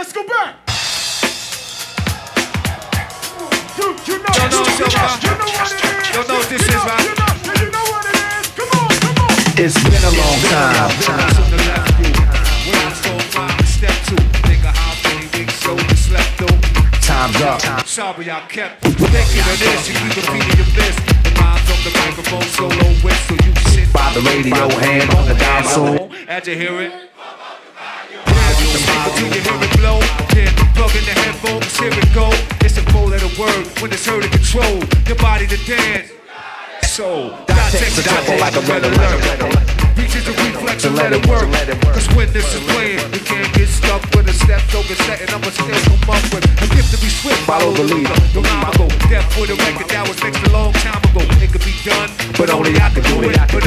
let's go back. You know what it is. You know what this is, right? You know what it is. Come on, come on. It's been a long time. Time's up. Sorry I kept thinking of this. You keep repeating your bliss. The mind's on the microphone solo with, so you sit By the radio, hand on the console. as you hear it. Till you hear it blow, then plug in the headphones, here it go. It's a four-letter word when it's heard and control. Your body to dance. So, that takes a tempo like a red alert. Reaches a reflex and let it work. Cause when this is playing, you can't get stuck with a step over setting. I'ma still come up with a gift to be swift. Follow the leader. No time ago, death with a record that was mixed a long time ago. It could be done, but only I could do it. But